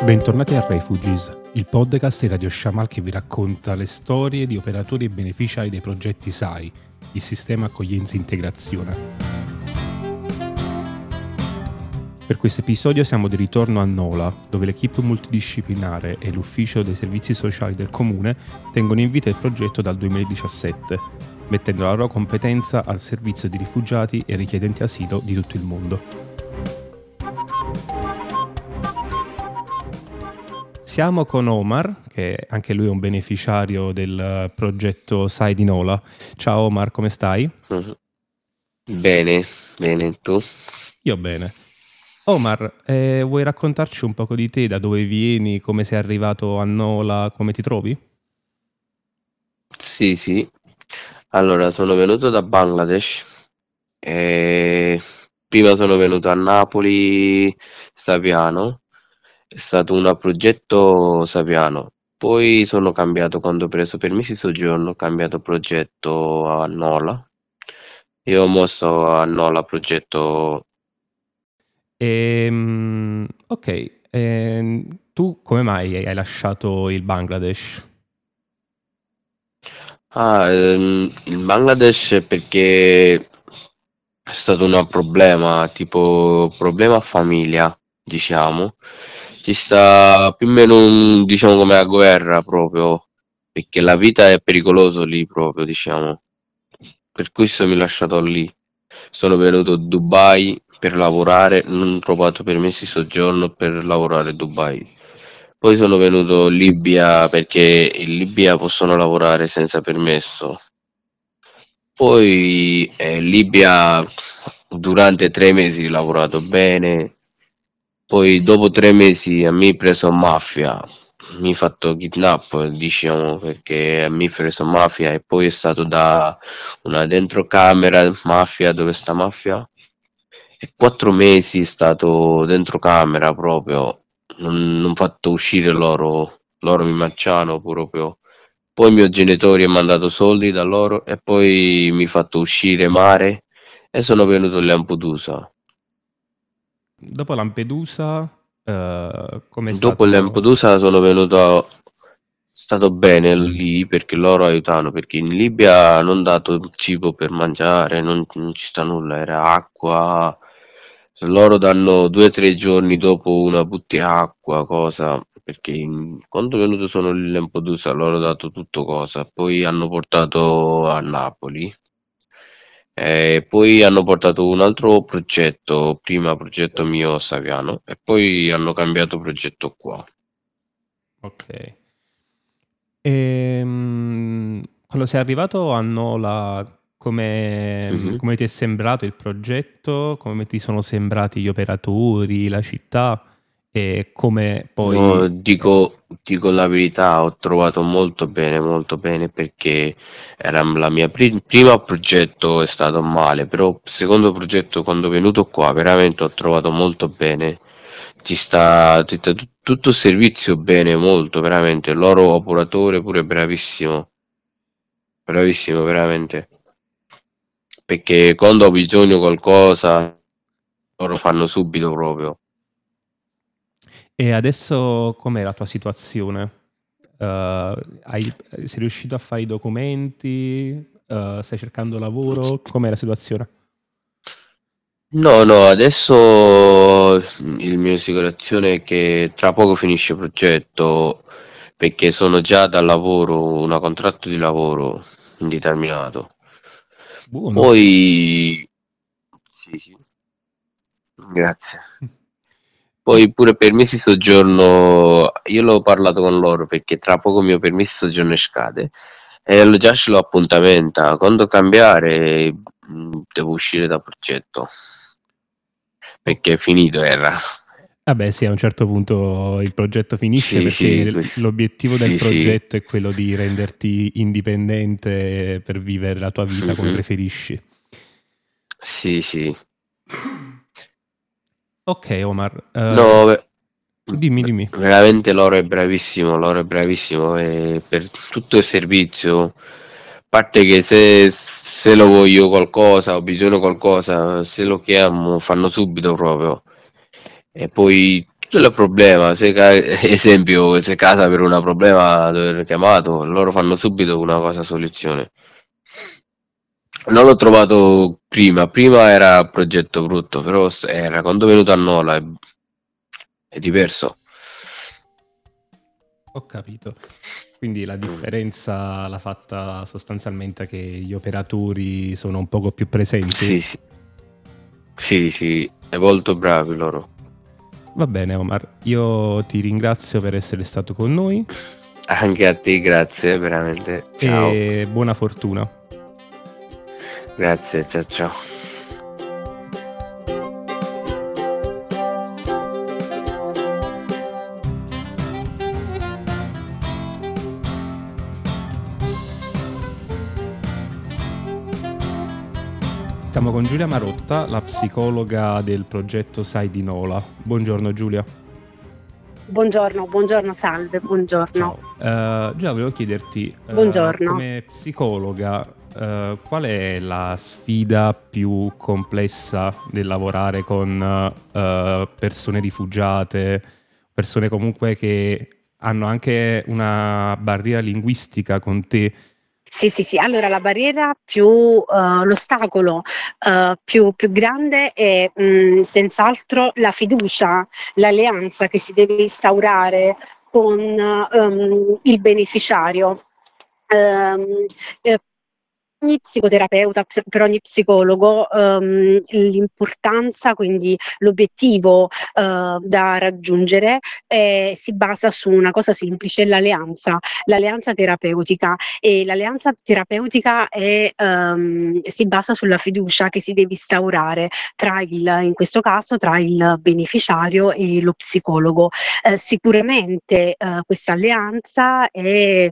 Bentornati a Refugees, il podcast di Radio Shamal che vi racconta le storie di operatori e beneficiari dei progetti SAI, il sistema accoglienza e integrazione. Per questo episodio siamo di ritorno a Nola, dove l'equipe multidisciplinare e l'ufficio dei servizi sociali del comune tengono in vita il progetto dal 2017, mettendo la loro competenza al servizio di rifugiati e richiedenti asilo di tutto il mondo. Siamo con Omar, che anche lui è un beneficiario del progetto SAI di Nola. Ciao Omar, come stai? Bene, tu? Io bene. Omar, vuoi raccontarci un poco di te, da dove vieni, come sei arrivato a Nola, come ti trovi? Sì. Allora, sono venuto da Bangladesh e prima sono venuto a Napoli, Saviano. È stato un progetto Saviano. Poi sono cambiato quando ho preso permessi di soggiorno, ho cambiato progetto a Nola. Io ho mosso a Nola progetto. Ok, tu come mai hai lasciato il Bangladesh? Il Bangladesh perché è stato un problema, tipo problema famiglia, diciamo. Ci sta più o meno diciamo come la guerra proprio, perché la vita è pericolosa lì proprio, diciamo. Per questo mi ho lasciato lì. Sono venuto a Dubai per lavorare, non ho trovato permessi di soggiorno per lavorare a Dubai. Poi sono venuto in Libia perché in Libia possono lavorare senza permesso. Poi in Libia durante 3 mesi ho lavorato bene, poi dopo 3 mesi a me ha preso mafia, mi ha fatto kidnap diciamo perché mi ha preso mafia e poi è stato da una dentro camera mafia dove sta mafia e 4 mesi è stato dentro camera proprio, non fatto uscire loro mi mangiano proprio. Poi i miei genitori hanno mandato soldi da loro e poi mi ha fatto uscire mare e sono venuto a Lampedusa. Dopo Lampedusa, com'è Dopo stato? Lampedusa sono venuto, stato bene lì perché loro aiutano, perché in Libia non dato il cibo per mangiare, non ci sta nulla, era acqua. Loro danno 2 o 3 giorni dopo una bottiglia acqua, cosa, perché quando venuto sono lì in Lampedusa loro hanno dato tutto cosa, poi hanno portato a Napoli. E poi hanno portato un altro progetto, prima progetto mio a Saviano, e poi hanno cambiato progetto qua. Ok. Quando sei arrivato a Nola, Mhm. come ti è sembrato il progetto? Come ti sono sembrati gli operatori, la città? E come No, poi... dico la verità, ho trovato molto bene perché era la mia prima progetto è stato male, però il secondo progetto quando venuto qua veramente ho trovato molto bene. Tutto il servizio bene, molto veramente. Il loro operatore pure bravissimo, bravissimo veramente. Perché quando ho bisogno di qualcosa loro fanno subito proprio. E adesso com'è la tua situazione? Sei riuscito a fare i documenti? Stai cercando lavoro? Com'è la situazione? No, adesso il mio assicurazione è che tra poco finisce il progetto perché sono già dal lavoro, un contratto di lavoro indeterminato. Buono. Poi, sì, grazie. Oh, Poi pure permessi di soggiorno, io l'ho parlato con loro perché tra poco il mio permesso di soggiorno scade e già ce l'ho appuntamento. Quando cambiare devo uscire dal progetto oh. perché è finito era. Vabbè, sì, a un certo punto il progetto finisce Sì, perché l'obiettivo del sì, progetto è quello di renderti indipendente per vivere la tua vita come mhm, preferisci. sì. Ok, Omar, No, dimmi. veramente loro è bravissimo e per tutto il servizio, a parte che se lo voglio qualcosa, ho bisogno di qualcosa, se lo chiamo fanno subito proprio. E poi Quello è il problema, esempio, se casa per un problema dove l'ho chiamato, loro fanno subito una cosa soluzione. Non l'ho trovato prima era progetto brutto, però era quando è venuto a Nola è diverso. Ho capito. Quindi la differenza l'ha fatta sostanzialmente che gli operatori sono un poco più presenti? Sì, è molto bravi loro. Va bene Omar, io ti ringrazio per essere stato con noi. Anche a te, grazie, veramente. Ciao. E buona fortuna. Grazie, ciao. Siamo con Giulia Marotta, la psicologa del progetto Sai di Nola. Buongiorno Giulia. Buongiorno, salve, buongiorno. Ciao. Giulia, volevo chiederti, Buongiorno. Come psicologa, qual è la sfida più complessa del lavorare con persone rifugiate, persone comunque che hanno anche una barriera linguistica con te? Sì, allora la barriera l'ostacolo più grande è senz'altro la fiducia, l'alleanza che si deve instaurare con il beneficiario. Ogni psicoterapeuta, per ogni psicologo, l'importanza, quindi l'obiettivo da raggiungere si basa su una cosa semplice, l'alleanza terapeutica. E l'alleanza terapeutica si basa sulla fiducia che si deve instaurare in questo caso tra il beneficiario e lo psicologo. Sicuramente questa alleanza è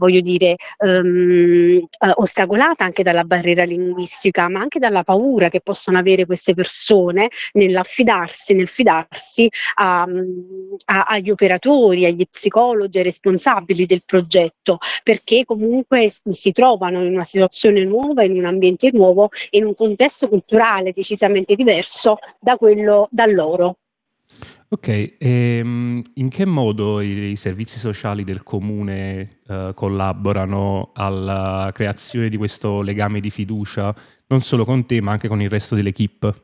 ostacolata anche dalla barriera linguistica, ma anche dalla paura che possono avere queste persone nel fidarsi agli operatori, agli psicologi, ai responsabili del progetto, perché comunque si trovano in una situazione nuova, in un ambiente nuovo, in un contesto culturale decisamente diverso da loro. Ok, in che modo i servizi sociali del comune collaborano alla creazione di questo legame di fiducia, non solo con te, ma anche con il resto dell'equipe?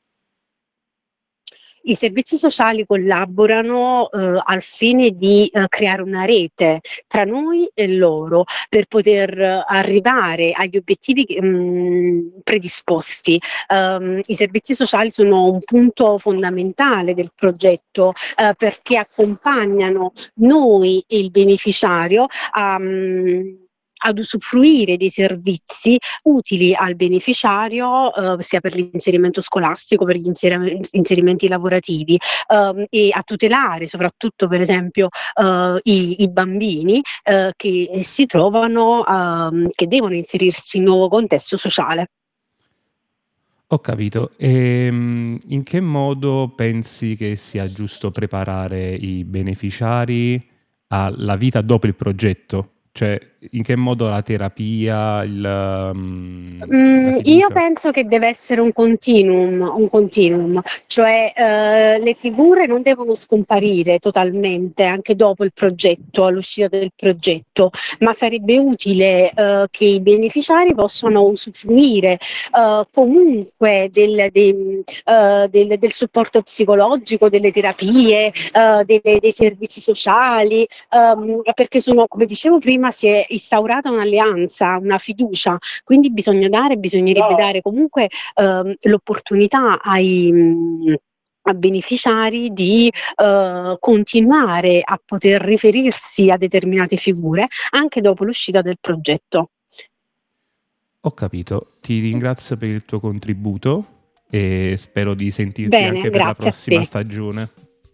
I servizi sociali collaborano al fine di creare una rete tra noi e loro per poter arrivare agli obiettivi predisposti. I servizi sociali sono un punto fondamentale del progetto perché accompagnano noi e il beneficiario ad usufruire dei servizi utili al beneficiario sia per l'inserimento scolastico, per gli inserimenti lavorativi e a tutelare soprattutto per esempio i bambini che si trovano, che devono inserirsi in un nuovo contesto sociale. Ho capito. In che modo pensi che sia giusto preparare i beneficiari alla vita dopo il progetto? Cioè, in che modo la terapia, la Io fiducia? penso che deve essere un continuum, cioè le figure non devono scomparire totalmente anche dopo il progetto, all'uscita del progetto, ma sarebbe utile che i beneficiari possano usufruire comunque del supporto psicologico, delle terapie, dei servizi sociali, perché come dicevo prima, si è instaurata un'alleanza, una fiducia. Quindi bisognerebbe dare comunque l'opportunità a beneficiari di continuare a poter riferirsi a determinate figure anche dopo l'uscita del progetto. Ho capito, ti ringrazio per il tuo contributo e spero di sentirti anche per la prossima stagione.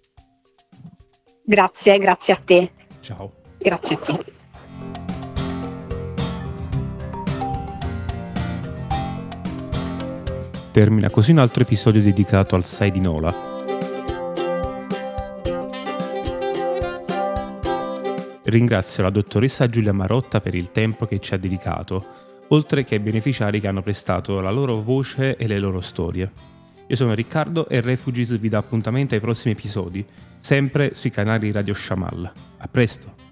Grazie a te. Ciao. Grazie a te. Termina così un altro episodio dedicato al Sai di Nola. Ringrazio la dottoressa Giulia Marotta per il tempo che ci ha dedicato, oltre che ai beneficiari che hanno prestato la loro voce e le loro storie. Io sono Riccardo e Refugees vi dà appuntamento ai prossimi episodi, sempre sui canali Radio Shamal. A presto!